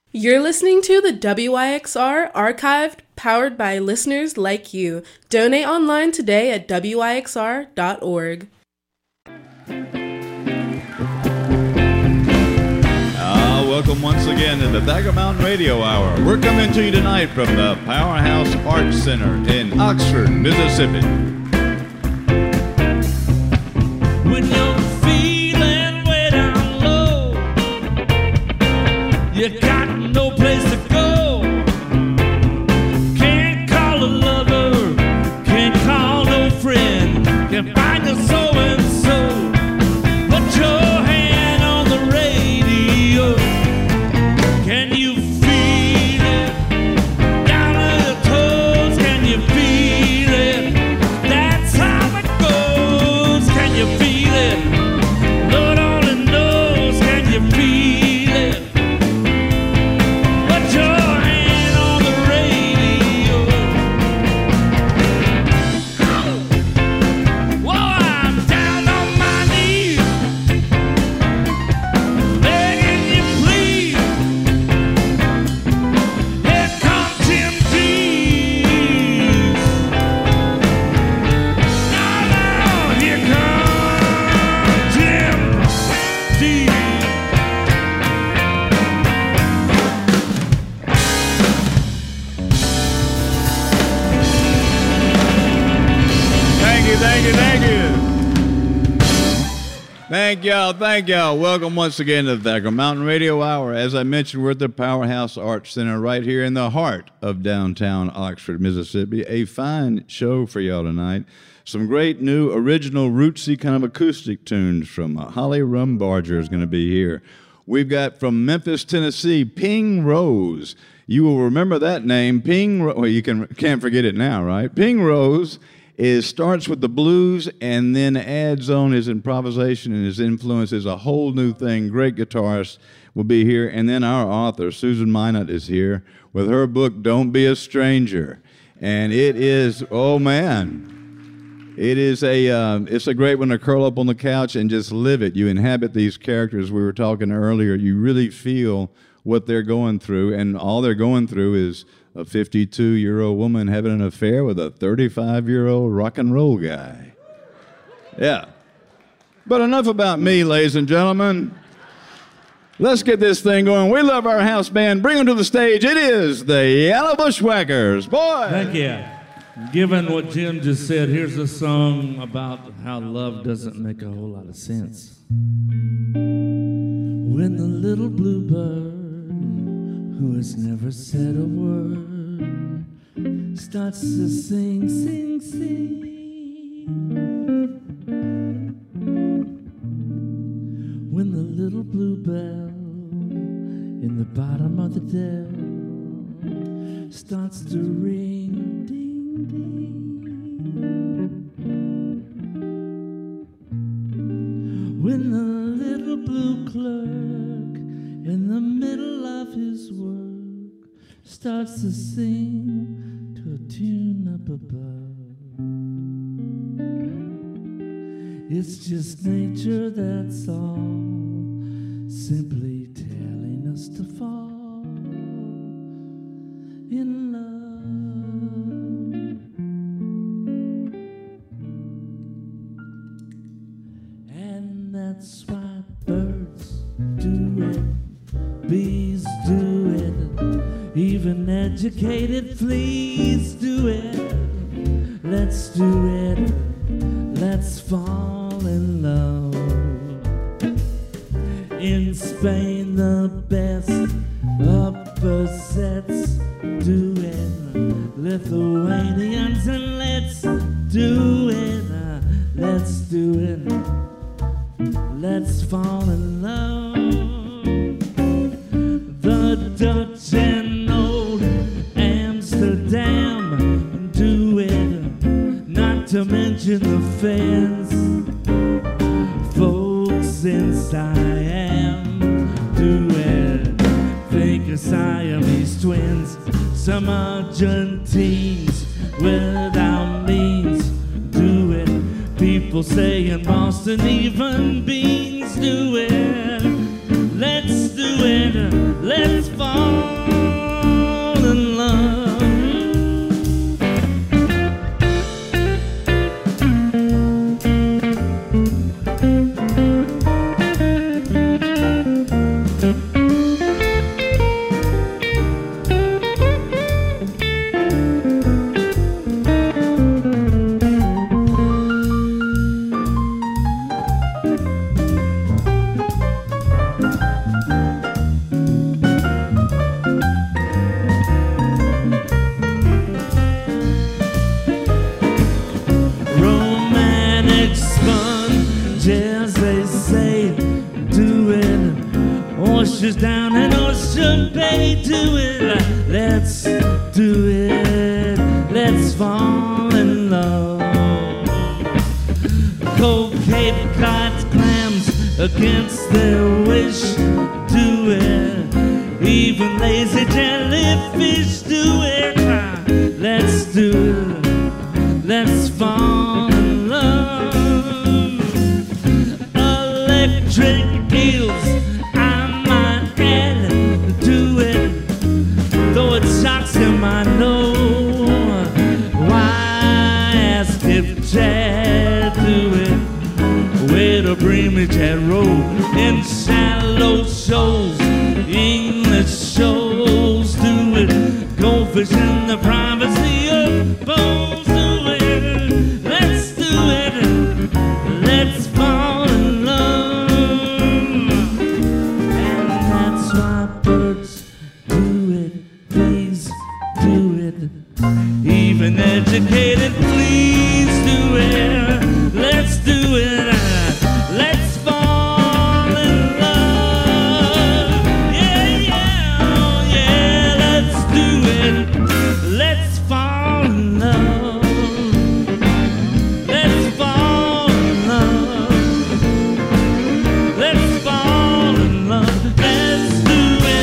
You're listening to the WYXR Archived, powered by listeners like you. Donate online today at wyxr.org. Welcome once again to the Thacker Mountain Radio Hour. We're coming to you tonight from the Powerhouse Arts Center in Oxford, Mississippi. When you're feeling way down low, you got no place to go. Can't call a lover, can't call no friend, can't find a so-and-so. Put your hand on the radio. Can you feel it? Down to your toes, can you feel it? That's how it goes. Can you feel it? Lord only knows, can you feel it? Put your hand on the radio. Whoa, I'm down on my knees, begging you please. Here comes Jim Dees. Now, here comes Jim Dees. Thank you. Thank y'all. Welcome once again to the Thacker Mountain Radio Hour. As I mentioned, we're at the Powerhouse Arts Center right here in the heart of downtown Oxford, Mississippi. A fine show for y'all tonight. Some great new original rootsy kind of acoustic tunes from Holly Rumbarger is going to be here. We've got from Memphis, Tennessee, Ping Rose. You will remember that name, well, you can't forget it now, right? Ping Rose starts with the blues and then adds on his improvisation and his influence is a whole new thing. Great guitarist will be here. And then our author, Susan Minot, is here with her book, Don't Be a Stranger. And it is, oh man, it's a great one to curl up on the couch and just live it. You inhabit these characters. We were talking earlier. You really feel what they're going through, and all they're going through is a 52-year-old woman having an affair with a 35-year-old rock and roll guy. Yeah. But enough about me, ladies and gentlemen. Let's get this thing going. We love our house band. Bring them to the stage. It is the Yellow Bushwhackers. Boy! Thank you. Given what Jim just said, here's a song about how love doesn't make a whole lot of sense. When the little bluebird, who has never said a word, starts to sing, sing, sing. When the little bluebell in the bottom of the dell starts to ring, ding, ding. When the little blue clerk in the middle of his work starts to sing to a tune up above. It's just nature, that's all, simply telling us to fall in love. And that's why birds do it, bees do it, even educated fleas do it. Let's do it, let's fall in love. In Spain the best opposites do it, Lithuanians, and let's do it, let's do it, let's fall in love. The Dutch and old Amsterdam do it, not to mention the fans. Folks in Siam do it, think of Siamese twins. Some Argentines without means do it. People say in Boston even beans do it. Let's do it, let's fall in love. Romantic sponges, they say, do it. Oysters down in Ocean Bay, do it. Let's do it. Let's fall in love. Cold Cape Cod clams against their wish, do it. Even lazy jellyfish, do it. Let's do it. Let's fall in love. Electric eels, I might add, do it. Though it shocks him, I know. Why ask if Chad do it? Way to bring me Chad Road in shallow shows, English shows, do it. Goldfish in the privacy of bones, do it. Let's do it. Let's fall in love. And that's why birds do it. Please do it. Even educated, please do it. Let's do it. Let's fall in love. Yeah, yeah, oh yeah, let's do it. Let's fall in love. Let's fall in love. Let's fall in love. Let's do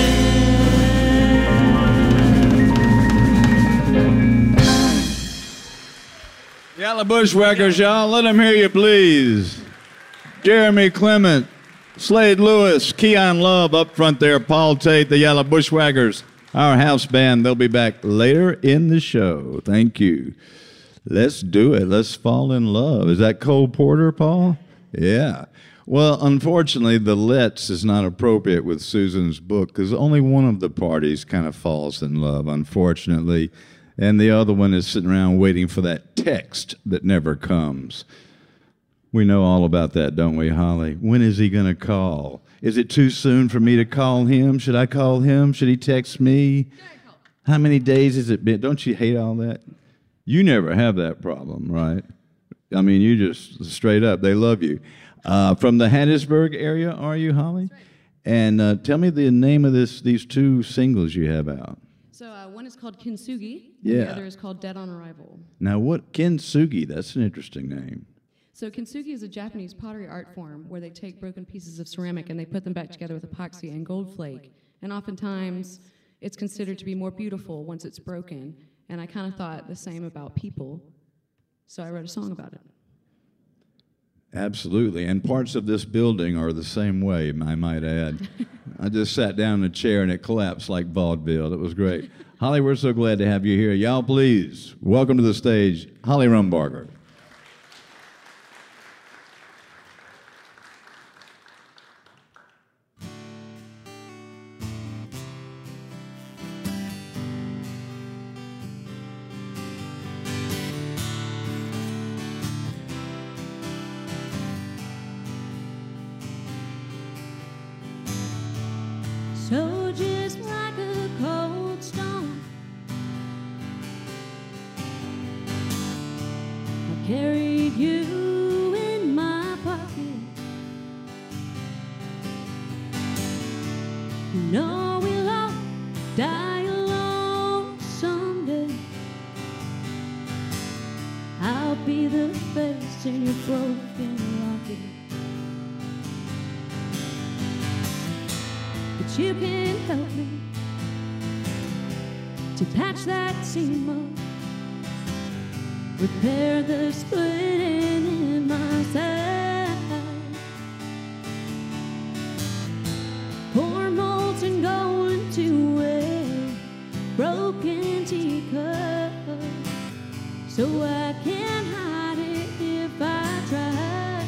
it. Yalla Bushwhackers, y'all. Let them hear you, please. Jeremy Clement, Slade Lewis, Keon Love up front there, Paul Tate, the Yalla Bushwhackers, our house band. They'll be back later in the show. Thank you. Let's do it. Let's fall in love. Is that Cole Porter, Paul? Yeah. Well, unfortunately, the let's is not appropriate with Susan's book because only one of the parties kind of falls in love, unfortunately, and the other one is sitting around waiting for that text that never comes. We know all about that, don't we, Holly? When is he going to call? Is it too soon for me to call him? Should I call him? Should he text me? How many days has it been? Don't you hate all that? You never have that problem, right? I mean, you just straight up, they love you. From the Hattiesburg area, are you, Holly? That's right. And tell me the name of these two singles you have out. So one is called Kintsugi, and Yeah. the other is called Dead on Arrival. Now, what Kintsugi? That's an interesting name. So kintsugi is a Japanese pottery art form where they take broken pieces of ceramic and they put them back together with epoxy and gold flake. And oftentimes, it's considered to be more beautiful once it's broken. And I kind of thought the same about people, so I wrote a song about it. Absolutely. And parts of this building are the same way, I might add. I just sat down in a chair and it collapsed like vaudeville. It was great. Holly, we're so glad to have you here. Y'all, please, welcome to the stage, Holly Rumbarger. So just like a cold stone, I carried you in my pocket. You know we'll all die alone someday. I'll be the face in your broken locket. But you can help me to patch that seam up, repair the splitting in my side, pour molten gold into so I can't hide it if I try.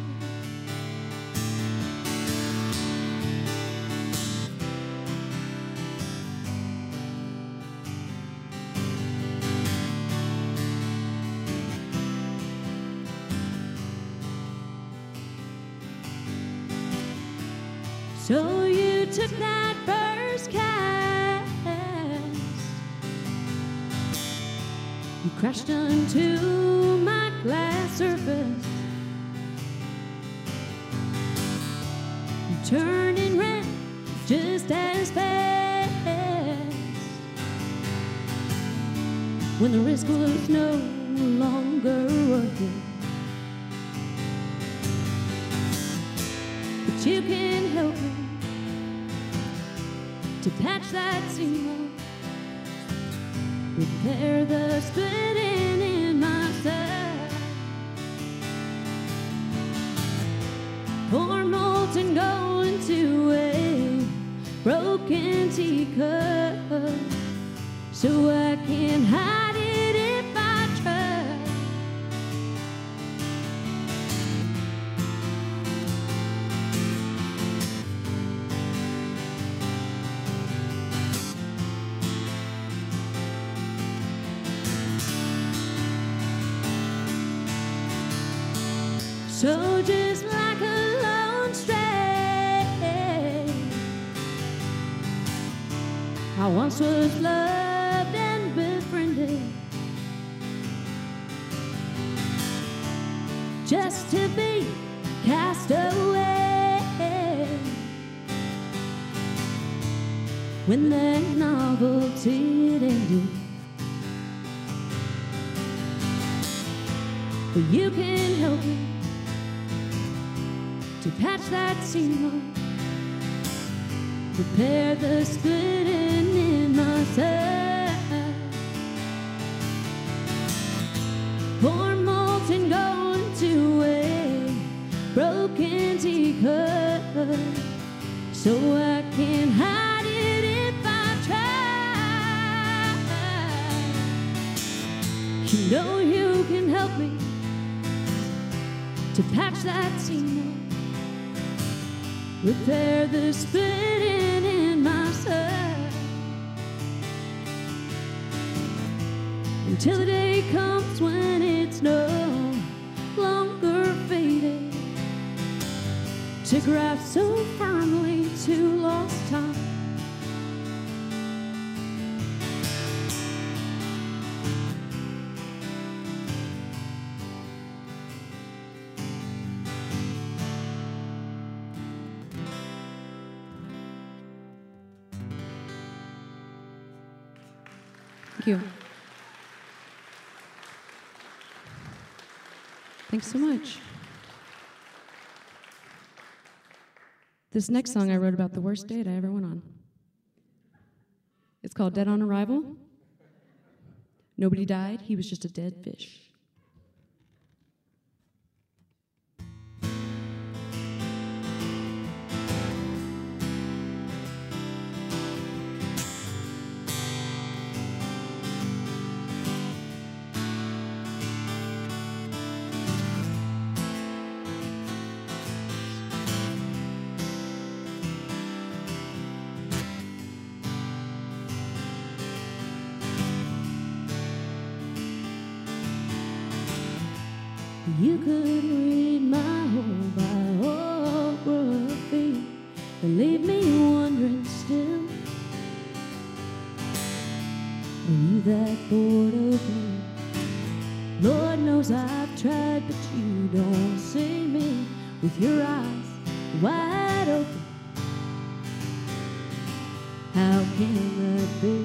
So you took that first cast, you crashed onto my glass surface, you turned and ran just as fast when the risk was no longer worth it. But you can help me to patch that seam up, repair the splitting in my side, pour molten gold into a broken teacup, so I can hide it if I try. So just like a lone stray, I once was loved and befriended, just to be cast away when that novelty had ended. But you can help me to patch that seam up, repair the splitting in my side, pour molten gold into a broken teacup, so I can hide it if I try. You know you can help me to patch that seam up, repair the splitting in my side, until the day comes when it's no longer faded, to grasp so firmly to lost time. Thank you. Thanks so much. This next song I wrote about the worst date I ever went on. It's called Dead on Arrival. Nobody died, he was just a dead fish. You could read my whole biography and leave me wondering still, are you that bored of me? Lord knows I've tried, but you don't see me with your eyes wide open. How can that be?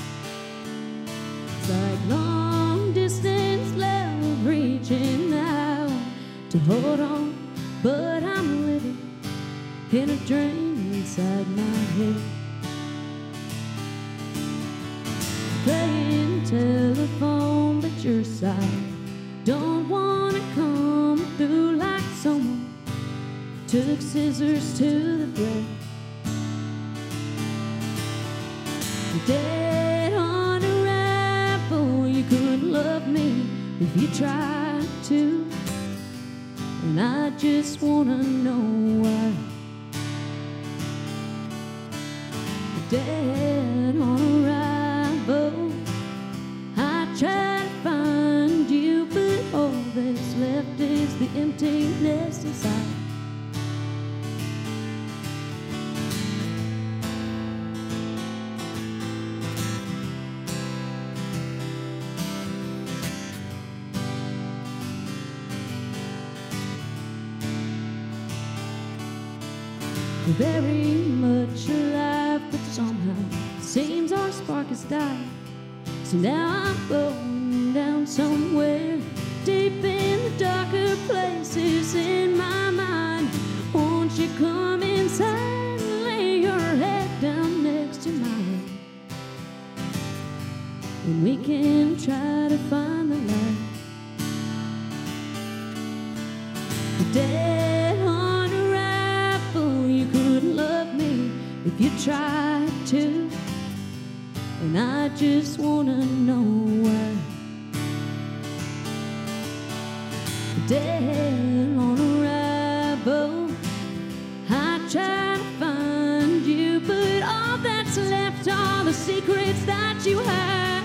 It's like long distance love reaching out to hold on, but I'm living in a dream inside my head, playing telephone, but your side don't wanna come through like someone took scissors to the breast. Dead on arrival, you couldn't love me if you try to. And I just wanna know why. Dead on arrival, I try to find you, but all that's left is the emptiness inside. Very much alive, but somehow seems our spark has died. So now I'm going down somewhere deep in the darker places in my mind. Won't you come inside and lay your head down next to mine, and we can try to find the light. Dead on arrival, you couldn't love me if you tried to. And I just wanna know why. Dead on arrival, I try to find you, but all that's left are the secrets that you hide.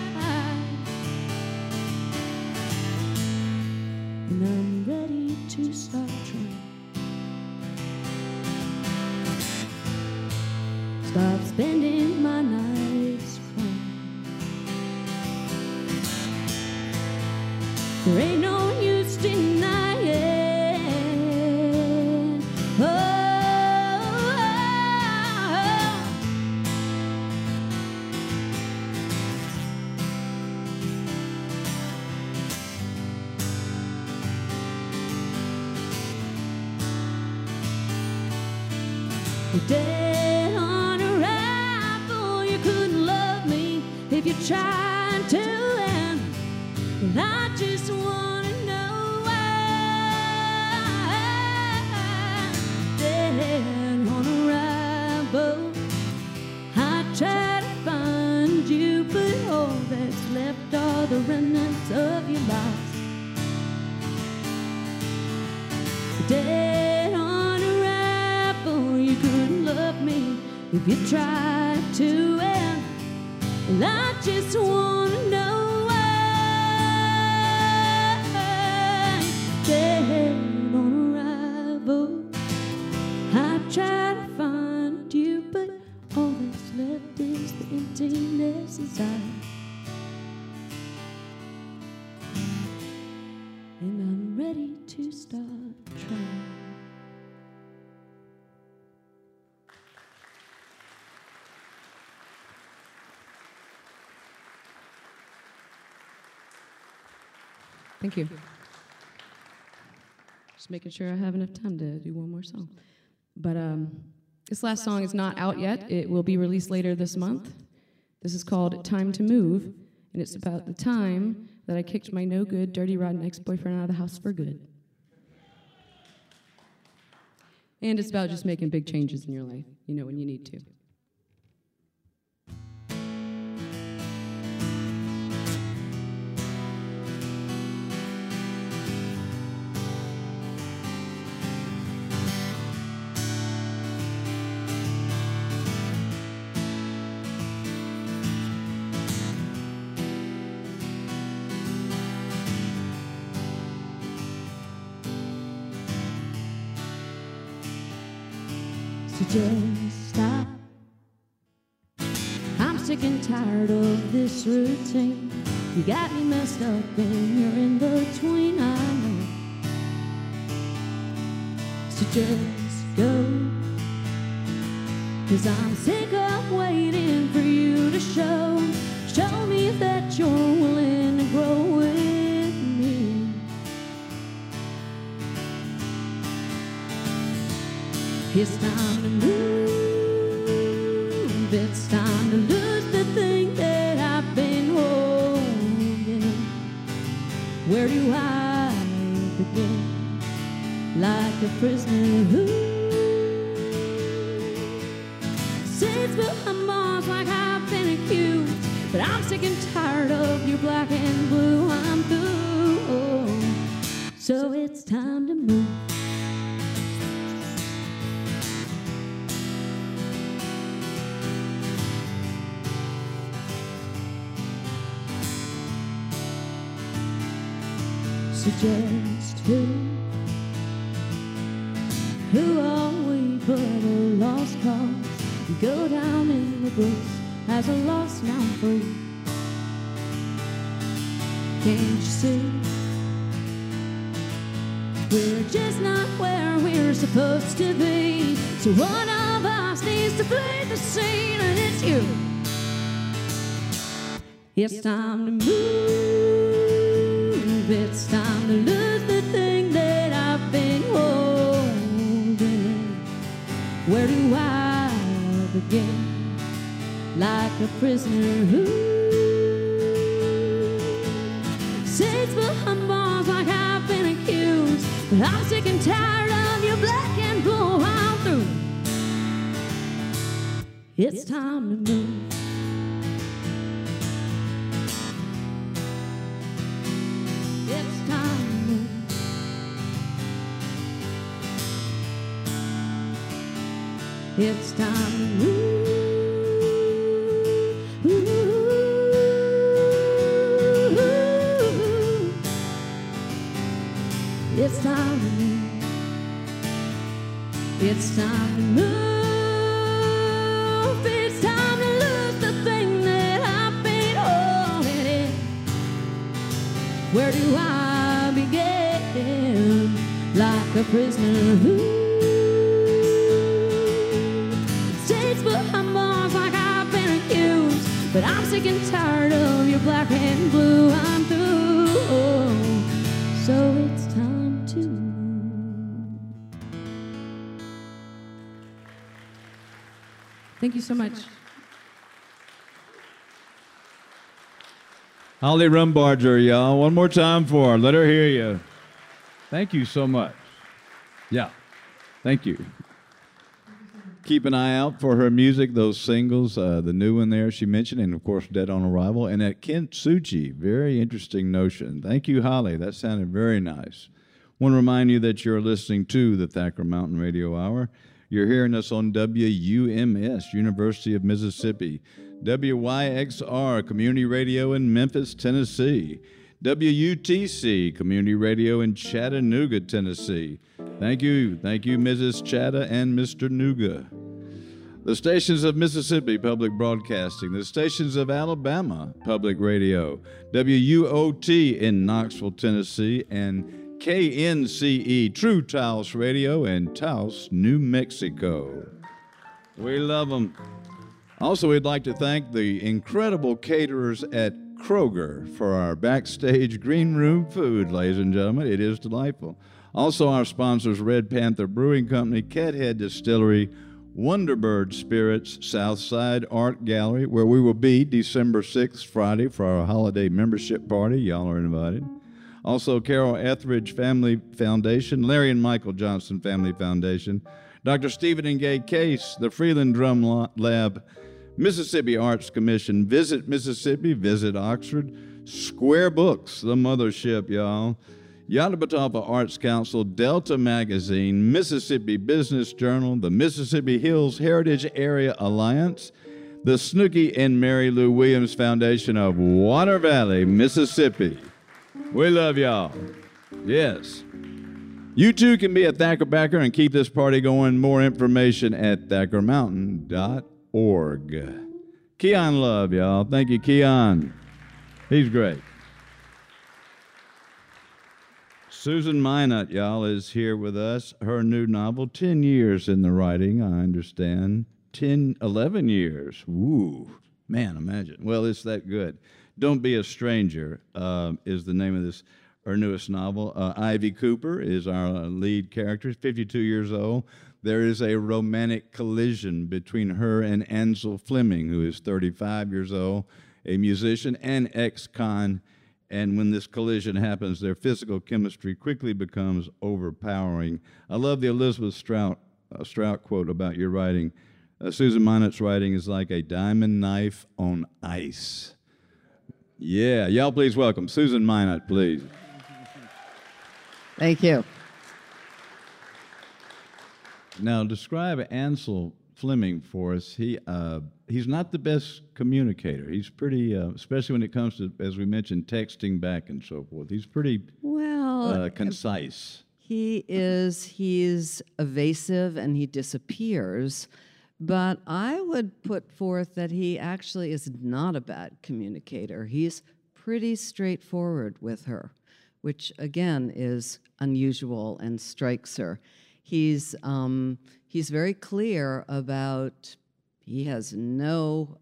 And I'm ready to start trying. Stop spending my nights crying. There ain't no use denying. Oh, dead on arrival, you couldn't love me if you tried to. And I just wanna know why. Dead on arrival, I try to find you, but all that's left are the remnants of your lies. Dead on arrival, you couldn't love me if you tried to. And I just wanna know why. Dead on arrival, I try to find you, but all that's left is the emptiness inside. And I'm ready to start trying. Thank you. Just making sure I have enough time to do one more song. But this last song is not out yet. It will be released later this month. This is called Time to Move, and it's about the time that I kicked my no-good, dirty, rotten ex-boyfriend out of the house for good. And it's about just making big changes in your life, you know, when you need to. Just stop. I'm sick and tired of this routine. You got me messed up and you're in between, I know. So just go, 'cause I'm sick of waiting for you to show me that you're willing to grow with me. It's time to move, it's time to lose the thing that I've been holding. Where do I begin? Like a prisoner who sits behind bars like I've been accused. But I'm sick and tired of your black and blue. I'm through. so it's time to move. Suggest who are we but a lost cause? We go down in the books as a lost now free. Can't you see? We're just not where we're supposed to be. So one of us needs to play the scene, and it's you. It's time to move. It's time to lose the thing that I've been holding. Where do I begin? Like a prisoner who sits behind bars like I've been accused. But I'm sick and tired of your black and blue. I'm through. It's time to move. It's time to move. It's time to move. It's time to move. It's time to move. It's time to lose the thing that I've been holding in. Where do I begin? Like a prisoner who stays behind bars like I've been accused. But I'm sick and tired of your black and blue. I'm through. So it's time to move. Thank you so much. Holly Rumbarger, y'all. One more time for her. Let her hear you. Thank you so much. Yeah. Thank you. Keep an eye out for her music, those singles, the new one there she mentioned, and of course, Dead on Arrival, and at Kintsugi. Very interesting notion. Thank you, Holly. That sounded very nice. Want to remind you that you're listening to the Thacker Mountain Radio Hour. You're hearing us on WUMS, University of Mississippi, WYXR, Community Radio in Memphis, Tennessee, WUTC, Community Radio in Chattanooga, Tennessee. Thank you, Mrs. Chatta and Mr. Nuga. The stations of Mississippi Public Broadcasting, the stations of Alabama Public Radio, WUOT in Knoxville, Tennessee, and KNCE True Taos Radio in Taos, New Mexico. We love them. Also, we'd like to thank the incredible caterers at Kroger for our backstage green room food, ladies and gentlemen. It is delightful. Also, our sponsors, Red Panther Brewing Company, Cathead Distillery, Wonderbird Spirits, Southside Art Gallery, where we will be December 6th, Friday, for our holiday membership party. Y'all are invited. Also, Carol Etheridge Family Foundation, Larry and Michael Johnson Family Foundation, Dr. Stephen and Gay Case, the Freeland Drum Lab, Mississippi Arts Commission, Visit Mississippi, Visit Oxford, Square Books, the mothership, y'all, Yatabatapa Arts Council, Delta Magazine, Mississippi Business Journal, the Mississippi Hills Heritage Area Alliance, the Snooky and Mary Lou Williams Foundation of Water Valley, Mississippi. We love y'all. Yes. You too can be a Thacker backer and keep this party going. More information at thackermountain.org. Keon Love, y'all. Thank you, Keon. He's great. Susan Minot, y'all, is here with us. Her new novel, 10 years in the writing, I understand. 11 years. Woo. Man, imagine. Well, it's that good. Don't Be a Stranger is the name of this, her newest novel. Ivy Cooper is our lead character, 52 years old. There is a romantic collision between her and Ansel Fleming, who is 35 years old, a musician and ex-con. And when this collision happens, their physical chemistry quickly becomes overpowering. I love the Elizabeth Strout quote about your writing. Susan Minot's writing is like a diamond knife on ice. Yeah, y'all please welcome Susan Minot, please. Thank you. Now, describe Ansel Fleming for us. He's not the best communicator. He's pretty, especially when it comes to, as we mentioned, texting back and so forth. He's pretty concise. He's evasive and he disappears, but I would put forth that he actually is not a bad communicator. He's pretty straightforward with her, which again is unusual and strikes her. He's very clear about, he has no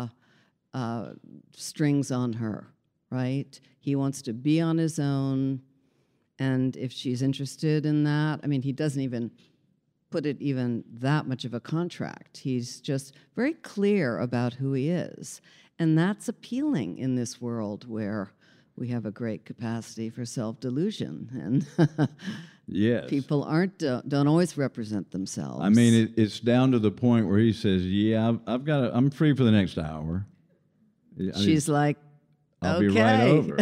strings on her, right? He wants to be on his own, and if she's interested in that, I mean, he doesn't even put it even that much of a contract. He's just very clear about who he is, and that's appealing in this world where we have a great capacity for self-delusion, and yes, people don't always represent themselves. I mean, it's down to the point where he says, "Yeah, I'm free for the next hour." She's like, "I'll okay. be right over."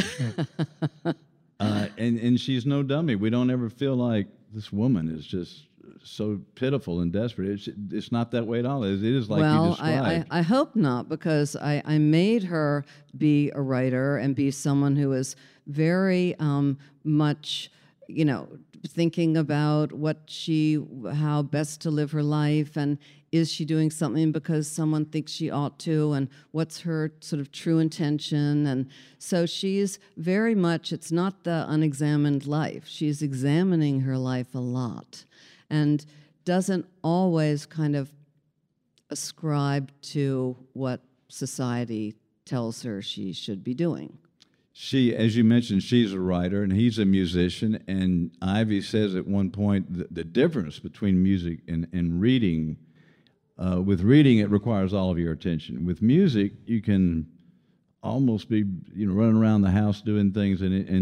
And she's no dummy. We don't ever feel like this woman is just so pitiful and desperate. It's not that way at all. It is like you described. I hope not, because I made her be a writer and be someone who is very much, thinking about how best to live her life, and is she doing something because someone thinks she ought to, and what's her sort of true intention. And so she's very much, it's not the unexamined life. She's examining her life a lot and doesn't always kind of ascribe to what society tells her she should be doing. She, as you mentioned, she's a writer and he's a musician. And Ivy says at one point the difference between music and reading, with reading, it requires all of your attention. With music, you can almost be, running around the house doing things,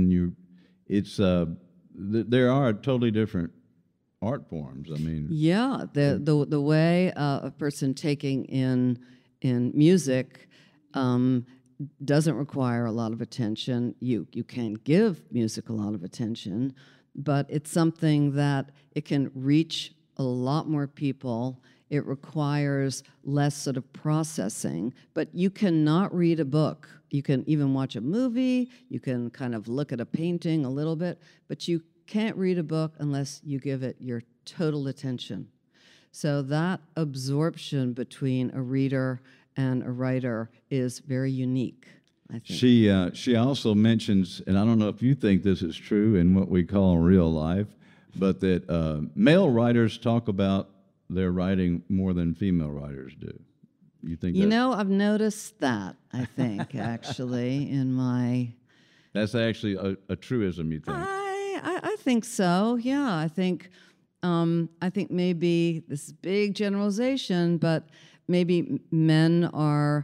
there are totally different art forms. I mean, yeah, the way a person taking in music doesn't require a lot of attention. You can give music a lot of attention, but it's something that it can reach a lot more people. It requires less sort of processing, but you cannot read a book. You can even watch a movie, you can kind of look at a painting a little bit, but you can't read a book unless you give it your total attention. So that absorption between a reader and a writer is very unique, I think. She also mentions, and I don't know if you think this is true in what we call real life, but that male writers talk about their writing more than female writers do. You think? I've noticed that, I think, actually, in my... That's actually a truism, you think? I think so. Yeah, I think maybe this is big generalization, but maybe men are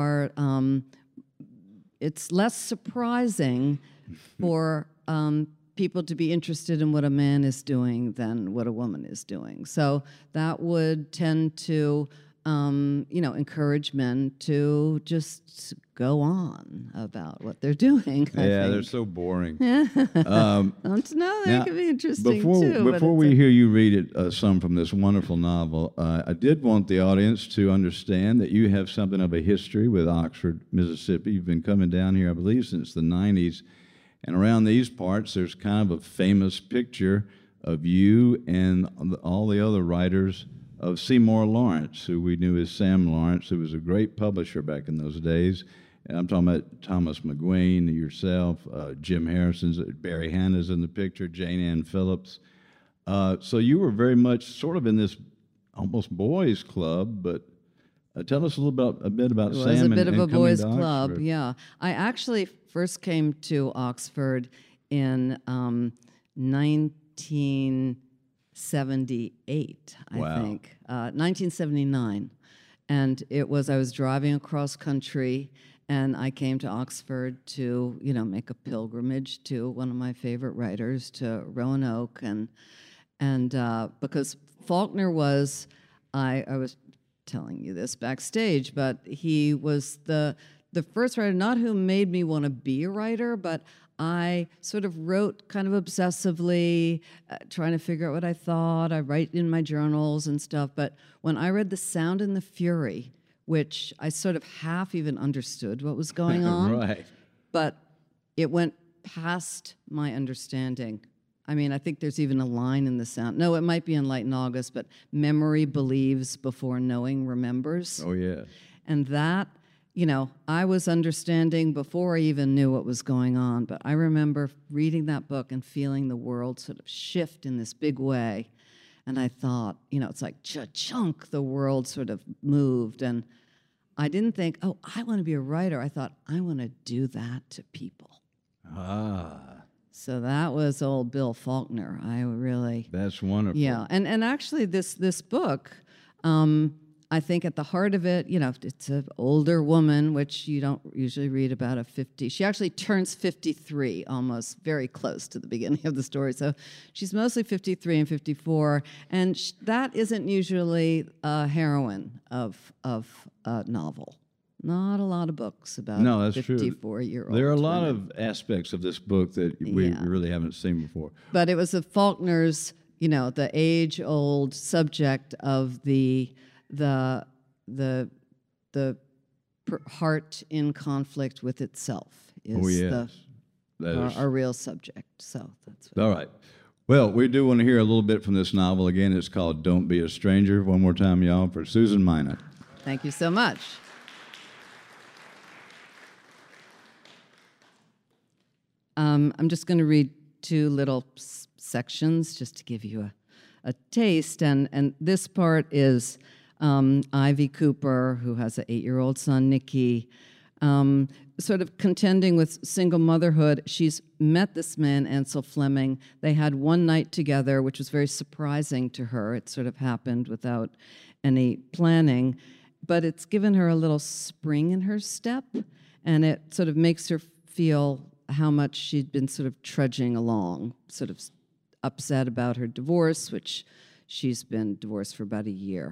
it's less surprising for people to be interested in what a man is doing than what a woman is doing. So that would tend to encourage men to just go on about what they're doing. I think. They're so boring. Don't know, they can be interesting too. Before we hear you read some from this wonderful novel, I did want the audience to understand that you have something of a history with Oxford, Mississippi. You've been coming down here, I believe, since the 90s. And around these parts, there's kind of a famous picture of you and all the other writers of Seymour Lawrence, who we knew as Sam Lawrence, who was a great publisher back in those days. And I'm talking about Thomas McGuane, yourself, Jim Harrison's, Barry Hanna's in the picture, Jane Ann Phillips. So you were very much sort of in this almost boys' club, but tell us a bit about Sam. It was a bit of a boys' to club, Oxford. yeah. I actually first came to Oxford in 1978, Wow. I think, 1979. And I was driving across country, and I came to Oxford to, make a pilgrimage to one of my favorite writers, to Roanoke, and because Faulkner was, I was telling you this backstage, but he was the first writer, not who made me want to be a writer, but I sort of wrote kind of obsessively, trying to figure out what I thought. I write in my journals and stuff. But when I read The Sound and the Fury, which I sort of half even understood what was going on, Right. but it went past my understanding. I mean, I think there's even a line in The Sound. No, it might be in Light in August, but memory believes before knowing remembers. Oh, yeah. And that, I was understanding before I even knew what was going on. But I remember reading that book and feeling the world sort of shift in this big way. And I thought, it's like cha-chunk, the world sort of moved. And I didn't think, oh, I want to be a writer. I thought, I want to do that to people. Ah, So that was old Bill Faulkner. I really... that's wonderful. Yeah, and actually this book, I think at the heart of it, it's an older woman, which you don't usually read about a 50. She actually turns 53, almost very close to the beginning of the story. So she's mostly 53 and 54, and that isn't usually a heroine of a novel. Not a lot of books about No, that's true. 54-year-old. There are a lot women. of aspects of this book that we Yeah. really haven't seen before. But it was a Faulkner's, the age-old subject of the heart in conflict with itself is Oh, yes. That is- our real subject. So that's what. All right. Well, we do want to hear a little bit from this novel. Again, it's called Don't Be a Stranger. One more time, y'all, for Susan Minot. Thank you so much. I'm just going to read two little sections just to give you a taste. And this part is Ivy Cooper, who has an 8-year-old son, Nicky, sort of contending with single motherhood. She's met this man, Ansel Fleming. They had one night together, which was very surprising to her. It sort of happened without any planning. But it's given her a little spring in her step, and it sort of makes her feel how much she'd been sort of trudging along, sort of upset about her divorce, which she's been divorced for about a year.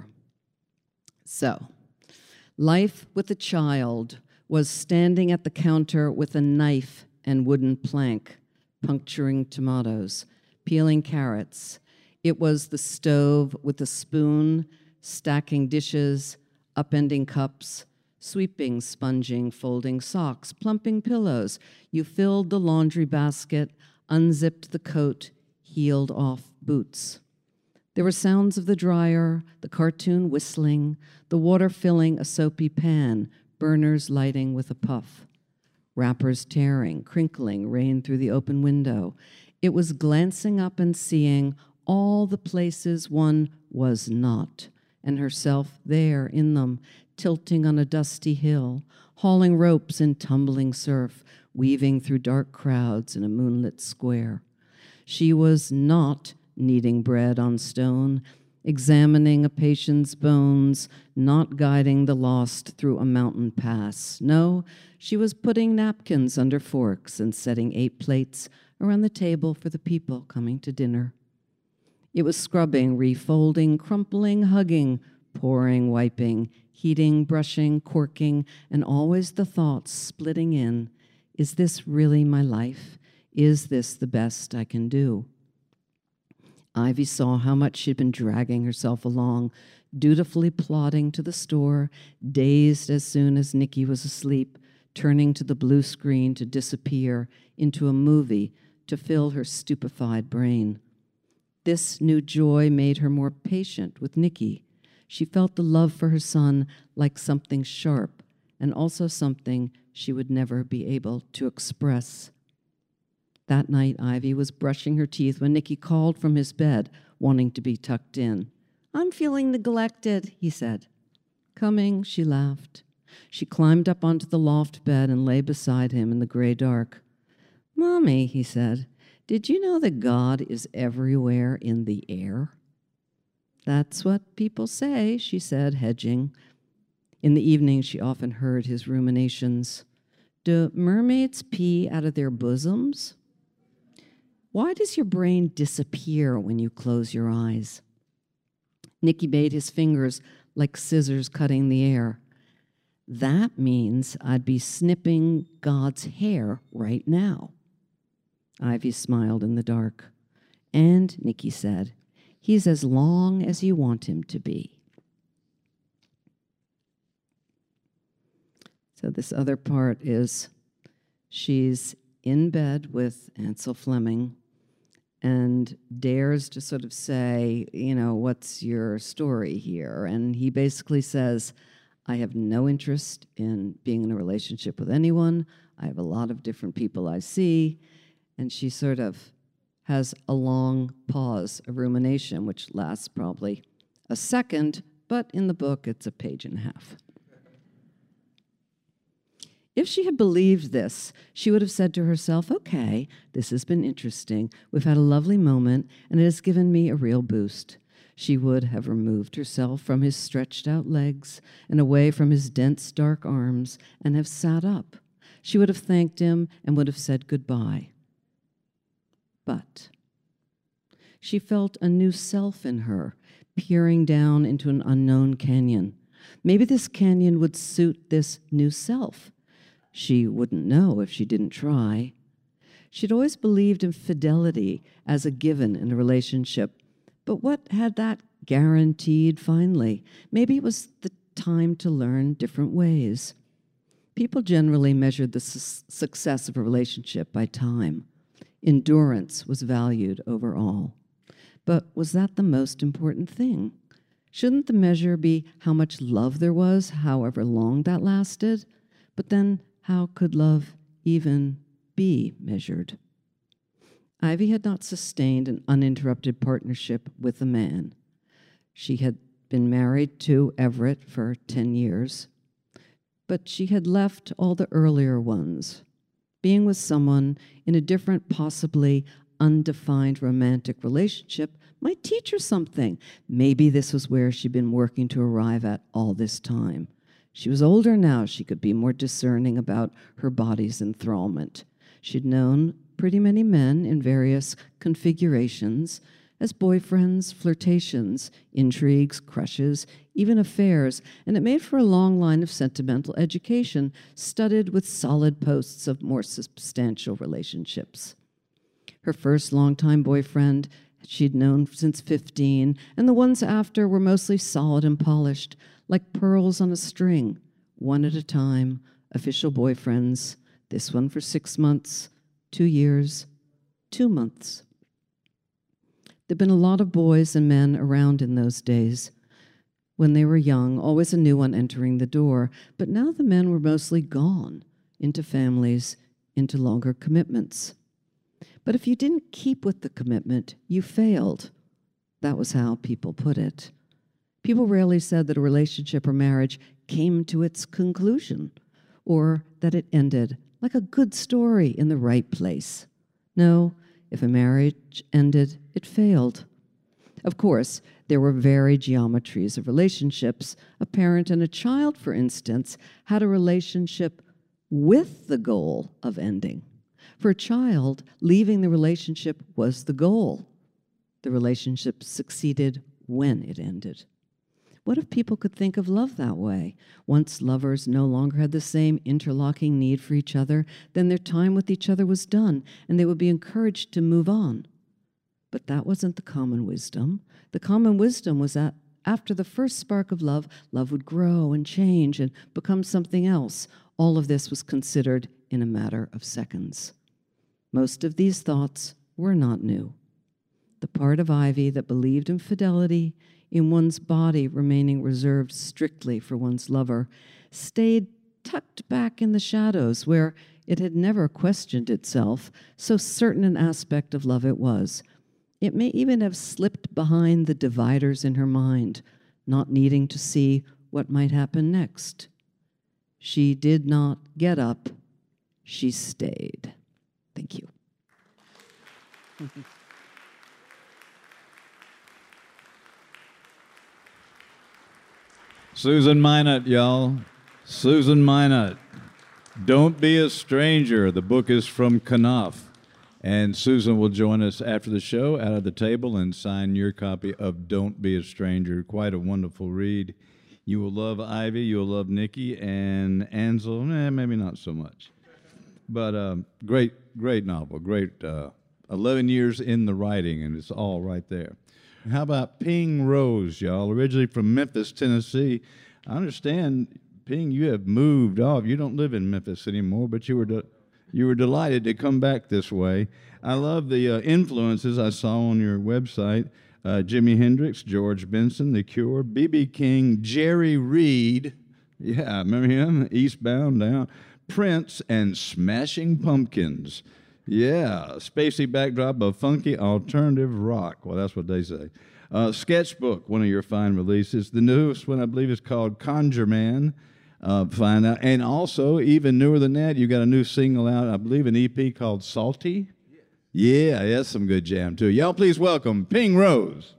So, life with a child was standing at the counter with a knife and wooden plank, puncturing tomatoes, peeling carrots. It was the stove with a spoon, stacking dishes, upending cups, sweeping, sponging, folding socks, plumping pillows. You filled the laundry basket, unzipped the coat, heeled off boots. There were sounds of the dryer, the cartoon whistling, the water filling a soapy pan, burners lighting with a puff. Wrappers tearing, crinkling, rain through the open window. It was glancing up and seeing all the places one was not, and herself there in them, tilting on a dusty hill, hauling ropes in tumbling surf, weaving through dark crowds in a moonlit square. She was not kneading bread on stone, examining a patient's bones, not guiding the lost through a mountain pass. No, she was putting napkins under forks and setting 8 plates around the table for the people coming to dinner. It was scrubbing, refolding, crumpling, hugging, pouring, wiping, heating, brushing, corking, and always the thoughts splitting in, is this really my life? Is this the best I can do? Ivy saw how much she'd been dragging herself along, dutifully plodding to the store, dazed as soon as Nicky was asleep, turning to the blue screen to disappear into a movie to fill her stupefied brain. This new joy made her more patient with Nicky. She felt the love for her son like something sharp, and also something she would never be able to express. That night, Ivy was brushing her teeth when Nicky called from his bed, wanting to be tucked in. "I'm feeling neglected," he said. "Coming," she laughed. She climbed up onto the loft bed and lay beside him in the gray dark. "Mommy," he said, "did you know that God is everywhere in the air?" "That's what people say," she said, hedging. In the evening, she often heard his ruminations. "Do mermaids pee out of their bosoms? Why does your brain disappear when you close your eyes?" Nicky made his fingers like scissors cutting the air. "That means I'd be snipping God's hair right now." Ivy smiled in the dark. And, Nikki said, he's as long as you want him to be. So this other part is she's in bed with Ansel Fleming and dares to sort of say, what's your story here? And he basically says, I have no interest in being in a relationship with anyone. I have a lot of different people I see. And she sort of has a long pause, a rumination, which lasts probably a second, but in the book, it's a page and a half. If she had believed this, she would have said to herself, okay, this has been interesting. We've had a lovely moment, and it has given me a real boost. She would have removed herself from his stretched out legs and away from his dense, dark arms and have sat up. She would have thanked him and would have said goodbye. But she felt a new self in her, peering down into an unknown canyon. Maybe this canyon would suit this new self. She wouldn't know if she didn't try. She'd always believed in fidelity as a given in a relationship, but what had that guaranteed finally? Maybe it was the time to learn different ways. People generally measured the success of a relationship by time. Endurance was valued over all. But was that the most important thing? Shouldn't the measure be how much love there was, however long that lasted? But then, how could love even be measured? Ivy had not sustained an uninterrupted partnership with a man. She had been married to Everett for 10 years, but she had left all the earlier ones. Being with someone in a different, possibly undefined romantic relationship might teach her something. Maybe this was where she'd been working to arrive at all this time. She was older now. She could be more discerning about her body's enthrallment. She'd known pretty many men in various configurations as boyfriends, flirtations, intrigues, crushes, even affairs, and it made for a long line of sentimental education studded with solid posts of more substantial relationships. Her first longtime boyfriend she'd known since 15, and the ones after were mostly solid and polished, like pearls on a string, one at a time, official boyfriends, this one for 6 months, 2 years, 2 months. There'd been a lot of boys and men around in those days. When they were young, always a new one entering the door, but now the men were mostly gone, into families, into longer commitments. But if you didn't keep with the commitment, you failed. That was how people put it. People rarely said that a relationship or marriage came to its conclusion, or that it ended like a good story in the right place. No, if a marriage ended, it failed. Of course, there were varied geometries of relationships. A parent and a child, for instance, had a relationship with the goal of ending. For a child, leaving the relationship was the goal. The relationship succeeded when it ended. What if people could think of love that way? Once lovers no longer had the same interlocking need for each other, then their time with each other was done, and they would be encouraged to move on. But that wasn't the common wisdom. The common wisdom was that after the first spark of love, love would grow and change and become something else. All of this was considered in a matter of seconds. Most of these thoughts were not new. The part of Ivy that believed in fidelity, in one's body remaining reserved strictly for one's lover, stayed tucked back in the shadows where it had never questioned itself, so certain an aspect of love it was. It may even have slipped behind the dividers in her mind, not needing to see what might happen next. She did not get up. She stayed. Thank you. Susan Minot, y'all. Susan Minot. Don't Be a Stranger. The book is from Knopf. And Susan will join us after the show out of the table and sign your copy of Don't Be a Stranger. Quite a wonderful read. You will love Ivy, you'll love Nikki, and Ansel, maybe not so much. But great novel. Great 11 years in the writing, and it's all right there. How about Ping Rose, y'all? Originally from Memphis, Tennessee. I understand, Ping, you have moved off. You don't live in Memphis anymore, but you were delighted to come back this way. I love the influences I saw on your website. Jimi Hendrix, George Benson, The Cure, B.B. King, Jerry Reed. Yeah, remember him? Eastbound Down. Prince, and Smashing Pumpkins. Yeah, spacey backdrop of funky alternative rock. Well, that's what they say. Sketchbook, one of your fine releases. The newest one, I believe, is called Conjure Man. Find out. And also, even newer than that, you got a new single out, I believe, an EP called Salty. Yeah, that's some good jam, too. Y'all please welcome Ping Rose.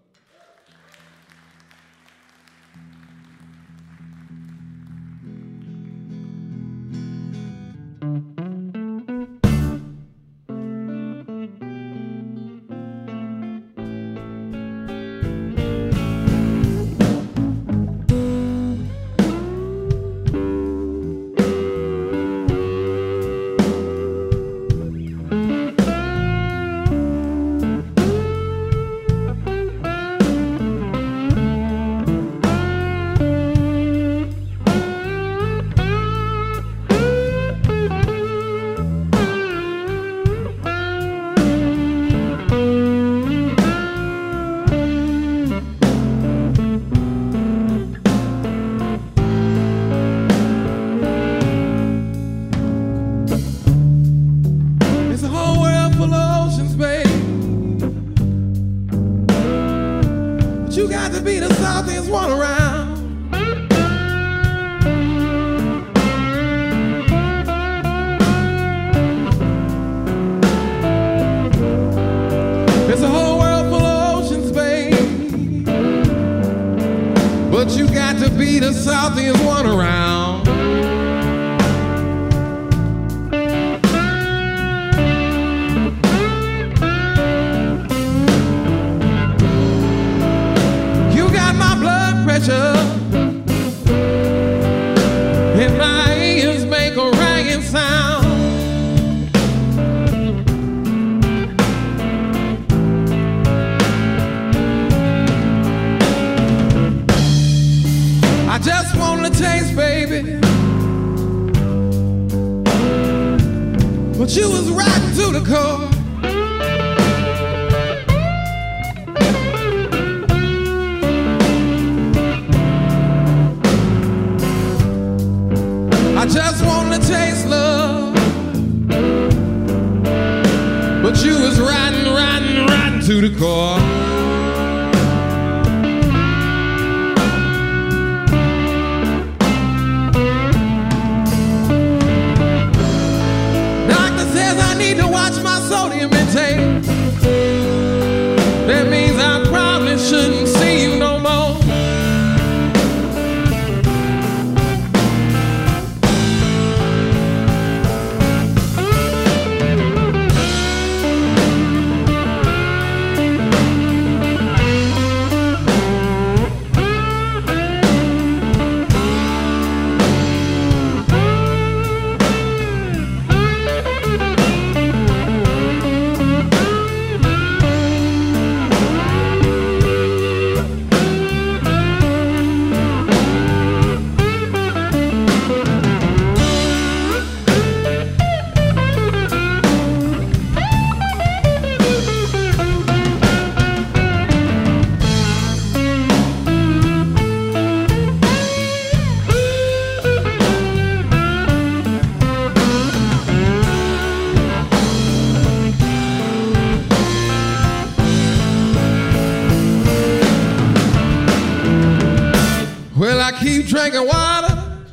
Drinking water,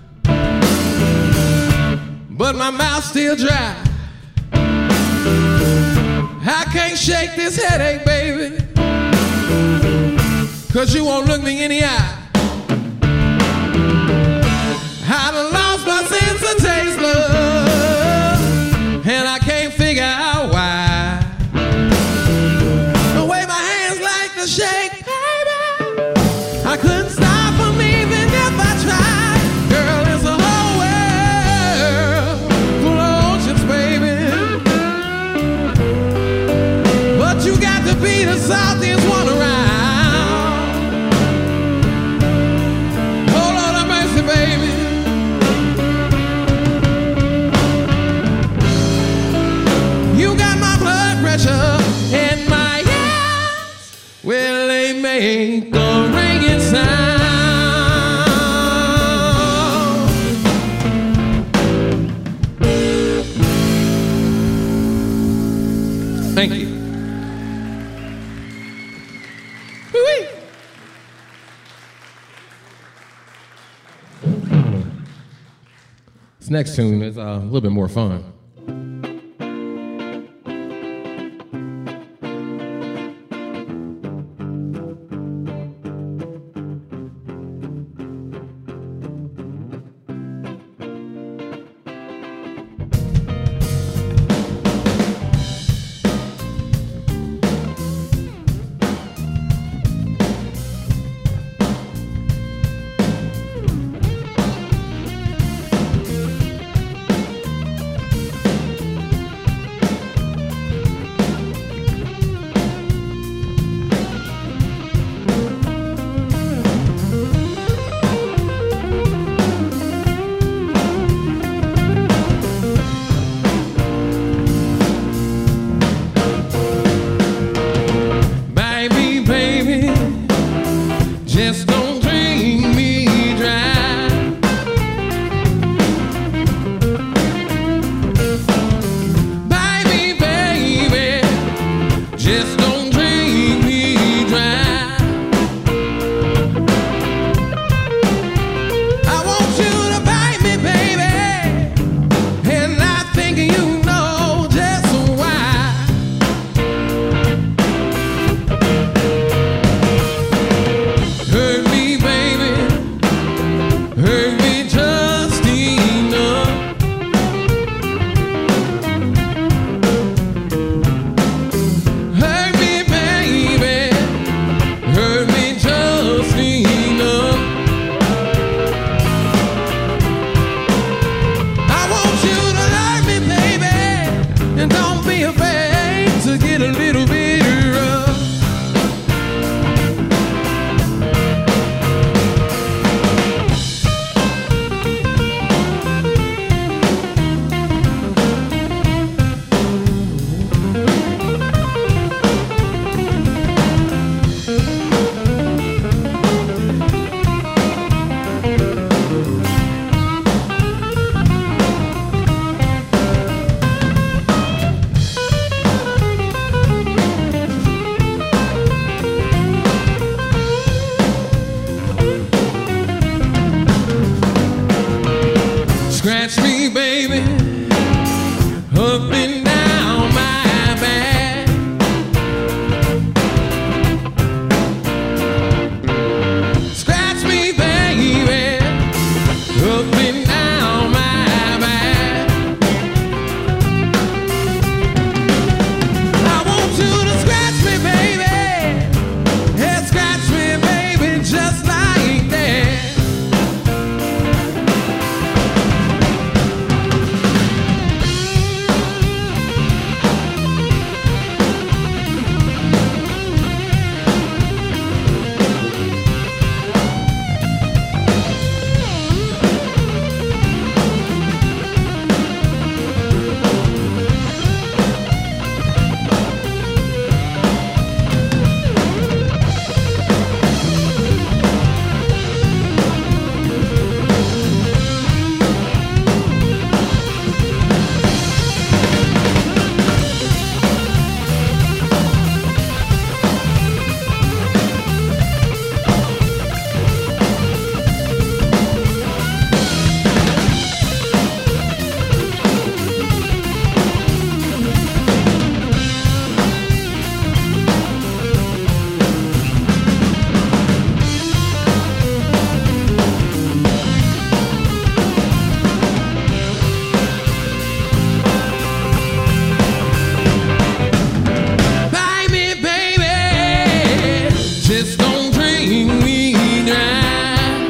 but my mouth's still dry. I can't shake this headache, baby, 'cause you won't look me in the eye. I done lost my sense of taste, love, and I can't figure out why. The way my hands like to shake, baby, I couldn't stop. Girl, it's a whole world full of oceans, baby. Thank you. Woo-wee. This next tune is a little bit more fun. Scratch me, baby, up and down my back. Scratch me, baby, up and down my back. I want you to scratch me, baby, yeah, scratch me, baby, just like that. Just don't drink me dry.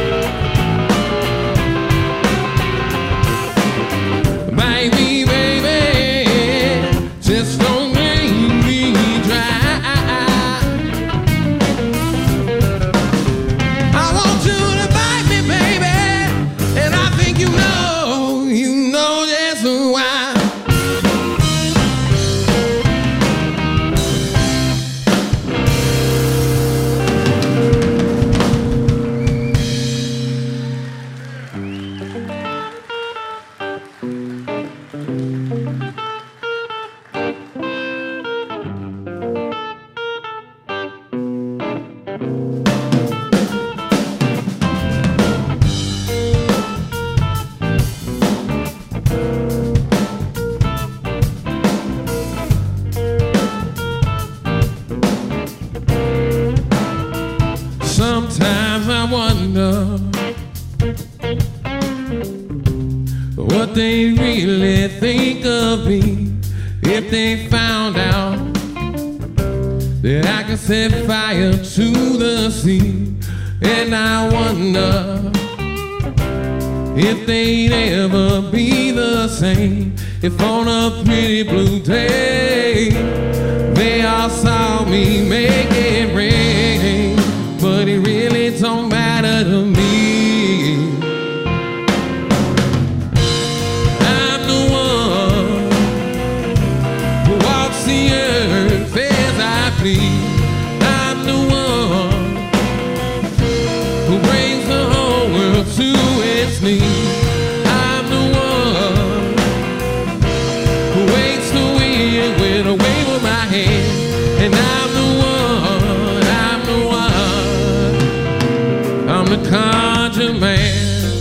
Baby, baby, just don't drink me dry. I want you to bite me, baby, and I think you know just why. really think of me if they found out that I can set fire to the sea? And I wonder if they'd ever be the same if on a pretty blue day they all saw me make it rain. But it really don't matter to me. I'm the one who walks the earth as I please. I'm the one who brings the whole world to its knees. I'm the one who waits the wind with a wave of my hand. And I'm the one, I'm the conjure man.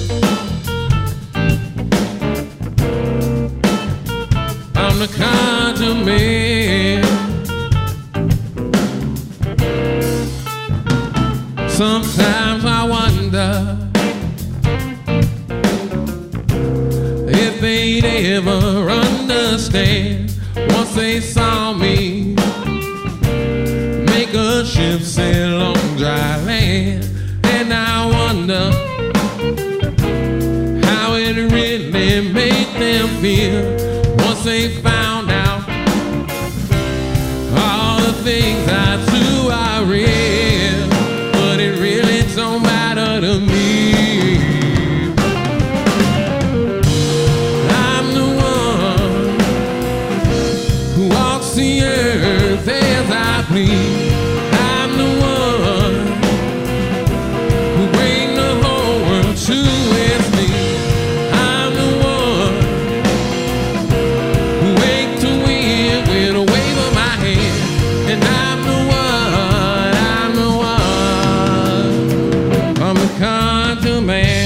I'm the conjure man. Sometimes I wonder if they'd ever understand once they saw me make a ship sail on dry land. And I wonder how it really made them feel once they found out all the things I do are real. But it really don't matter to me. I'm the one who walks the earth as I please. I'm the one who brings the whole world to its knees. I'm the one who wakes the wind with a wave of my hand. And I'm the one, I'm the conjure man.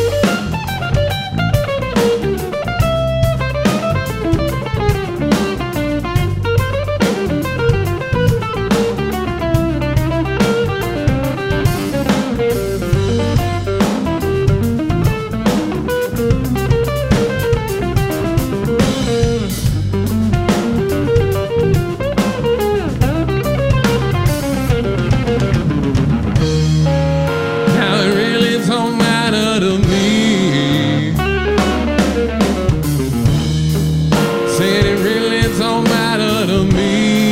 Now it really don't matter to me. Said it really don't matter to me.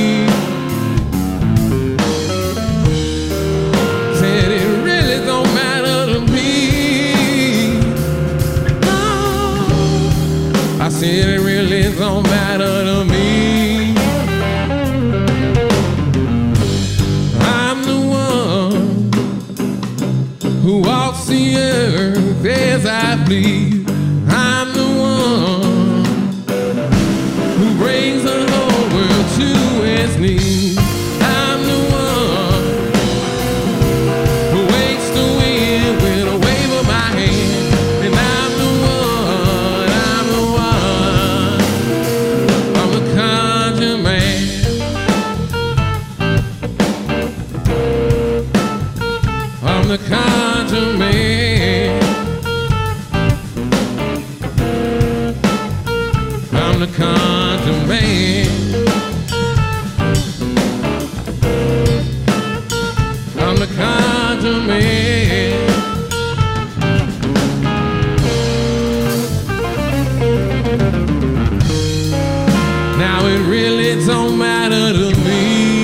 Said it really don't matter to me. No. I said it really don't matter to me. I'm the one who walks the earth as I bleed. I'm the one who brings the whole world to its knees. I'm the one who wakes the wind with a wave of my hand. And I'm the one, I'm the conjure man. I'm the conjure man. I'm the conjure man. I'm the conjure man. Now it really don't matter to me.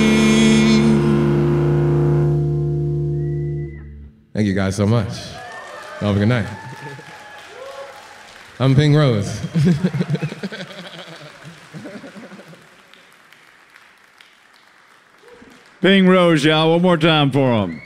Thank you guys so much. Have a good night. I'm Pink Rose. Ping Rose, y'all. One more time for him.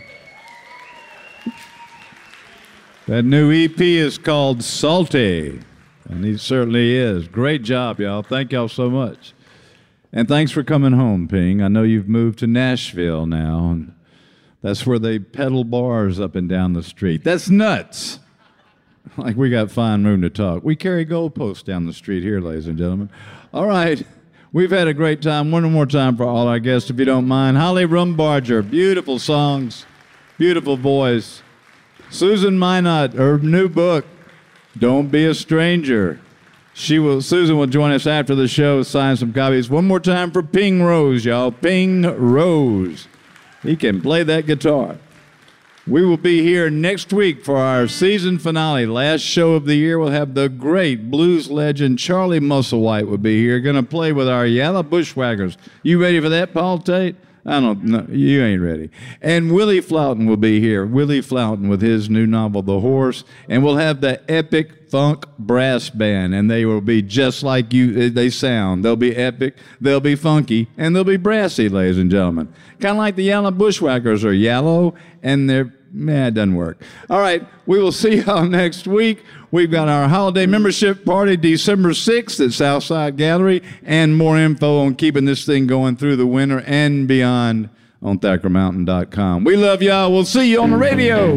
That new EP is called Salty, and he certainly is. Great job, y'all. Thank y'all so much. And thanks for coming home, Ping. I know you've moved to Nashville now, and that's where they peddle bars up and down the street. That's nuts. Like we got fine room to talk. We carry goalposts down the street here, ladies and gentlemen. All right. We've had a great time. One more time for all our guests, if you don't mind. Holly Rumbarger, beautiful songs, beautiful voice. Susan Minot, her new book, Don't Be a Stranger. Susan will join us after the show, sign some copies. One more time for Ping Rose, y'all. Ping Rose. He can play that guitar. We will be here next week for our season finale. Last show of the year, we'll have the great blues legend Charlie Musselwhite will be here, going to play with our Yalla Bushwhackers. You ready for that, Paul Tate? I don't know. You ain't ready. And Willie Flaughton will be here. Willie Flaughton with his new novel, The Horse. And we'll have the Epic Funk Brass Band. And they will be just like they sound. They'll be epic, they'll be funky, and they'll be brassy, ladies and gentlemen. Kind of like the Yalla Bushwhackers are yellow, and it doesn't work. All right, we will see y'all next week. We've got our holiday membership party December 6th at Southside Gallery, and more info on keeping this thing going through the winter and beyond on ThackerMountain.com. We love y'all. We'll see you on the radio.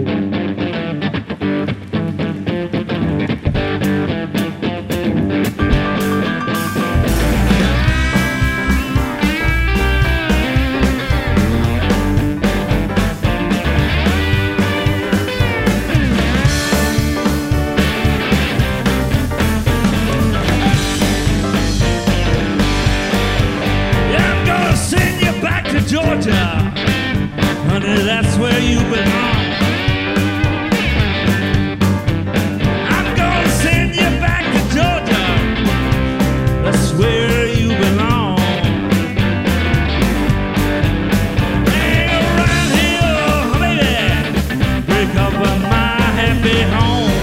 Georgia, honey, that's where you belong. I'm gonna send you back to Georgia, that's where you belong. Hang around here, baby, break up with my happy home.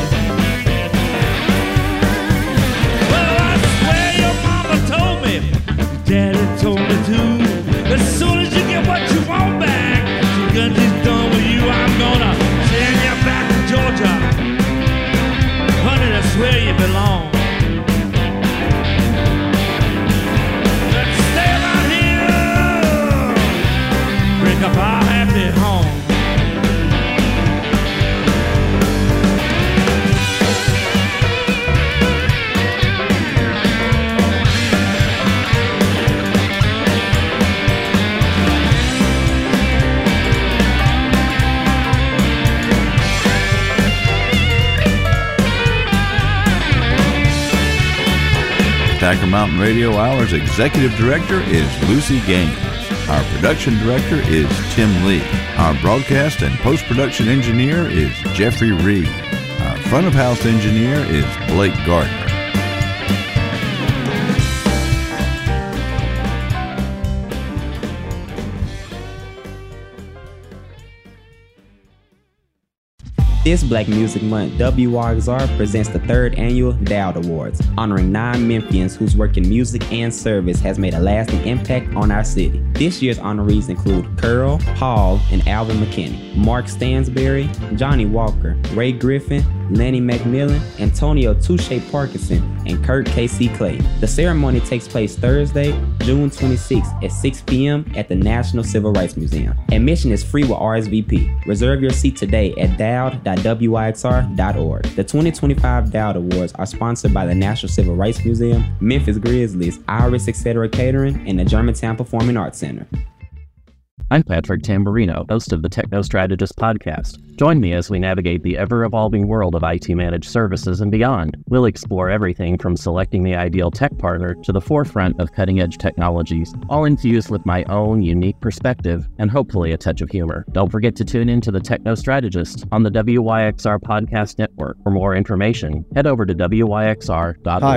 Well, I swear your mama told me, your daddy told me too. As soon as you get what you want back, your gun's done with you, I'm gonna send you back to Georgia. Honey, that's where you belong. Let's stay right here, break up our happy home. Thacker Mountain Radio Hour's Executive Director is Lucy Gaines. Our Production Director is Tim Lee. Our Broadcast and Post-Production Engineer is Jeffrey Reed. Our Front of House Engineer is Blake Gardner. This Black Music Month, WRXR presents the 3rd annual Dowd Awards, honoring 9 Memphians whose work in music and service has made a lasting impact on our city. This year's honorees include Curl, Paul, and Alvin McKinney, Mark Stansberry, Johnny Walker, Ray Griffin, Lenny McMillan, Antonio Touche Parkinson, and Kurt K.C. Clayton. The ceremony takes place Thursday, June 26th at 6 p.m. at the National Civil Rights Museum. Admission is free with RSVP. Reserve your seat today at dowd.wyxr.org. The 2025 Dowd Awards are sponsored by the National Civil Rights Museum, Memphis Grizzlies, Iris Etc. Catering, and the Germantown Performing Arts Center. I'm Patrick Tamburino, host of the Techno Strategist podcast. Join me as we navigate the ever-evolving world of IT managed services and beyond. We'll explore everything from selecting the ideal tech partner to the forefront of cutting-edge technologies, all infused with my own unique perspective and hopefully a touch of humor. Don't forget to tune in to the Techno Strategist on the WYXR Podcast Network. For more information, head over to wyxr.org.